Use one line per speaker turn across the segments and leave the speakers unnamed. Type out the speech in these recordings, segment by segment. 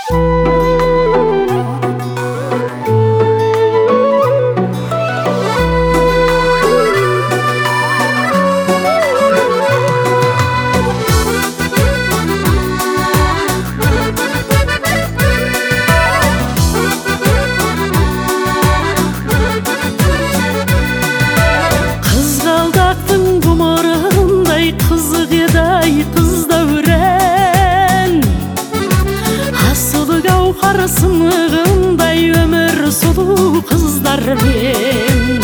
Сынығындай өмір сұлу қыздармен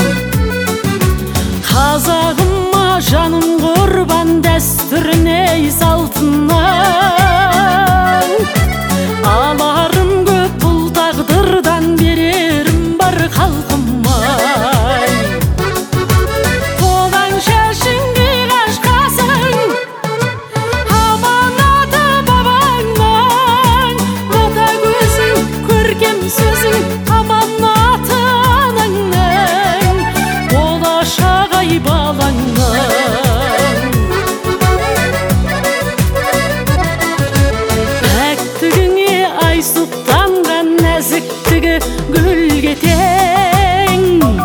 қазағыма жаным құрбан дәстүріне салтына аларым көп бұл тағдырдан берерім бар халқыма қолаң шашыңды қашқасың аманаты бабаңнан бота көзің көркем сөзің аманаты анаңнан болашақ ай балаңнан пәктігіңе ай сұқтанған нәзіктігі гүлге тең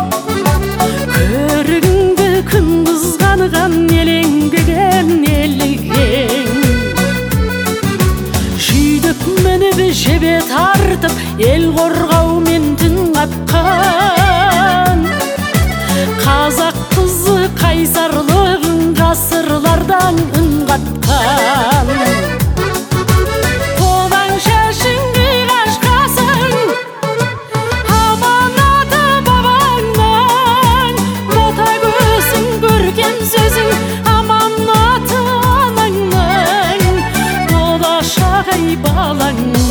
көрігіңді күн қызғанған елеңдеген елігең жүйдік мініп жебе тартып ел қорғаумен түн қатқан қазақ қызы қайсарлығын ғасырлардан үн қатқан қолаң шашыңды қашқасың аманаты бабаңнан бота көзің көркем сөзің аманаты анаңнан болашақ ай балаңнан